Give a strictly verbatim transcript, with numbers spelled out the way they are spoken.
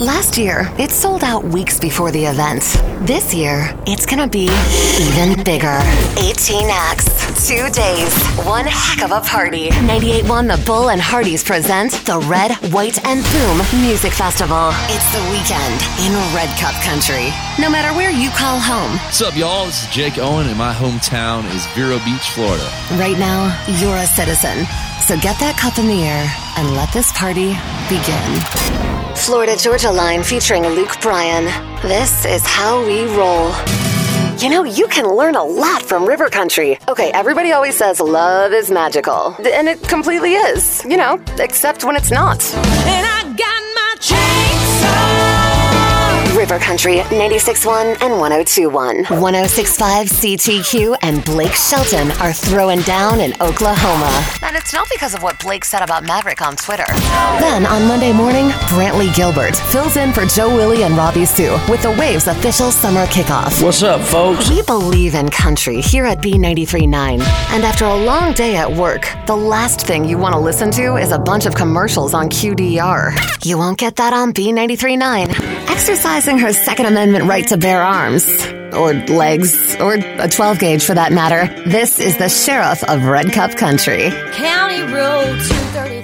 Last year, it sold out weeks before the event. This year, it's gonna be even bigger. eighteen acts, two days, one heck of a party. ninety-eight point one The Bull and Hardy's present the Red, White, and Boom Music Festival. It's the weekend in Red Cup Country. No matter where you call home. What's up, y'all? This is Jake Owen, and my hometown is Vero Beach, Florida. Right now, you're a citizen. So get that cup in the air and let this party begin. Florida Georgia Line featuring Luke Bryan. This is how we roll. You know, you can learn a lot from River Country. Okay, everybody always says love is magical. And it completely is, you know, except when it's not. And I got my chainsaw. River Country, ninety-six point one and one oh two point one. one oh six point five C T Q and Blake Shelton are throwing down in Oklahoma. And it's not because of what Blake said about Maverick on Twitter. Then on Monday morning, Brantley Gilbert fills in for Joe Willie and Robbie Sue with the Waves official summer kickoff. What's up, folks? We believe in country here at B ninety-three point nine. And after a long day at work, the last thing you want to listen to is a bunch of commercials on Q D R. You won't get that on B ninety-three point nine. Exercising her Second Amendment right to bear arms, or legs, or a twelve gauge for that matter, this is the Sheriff of Red Cup Country. County Road two thirty.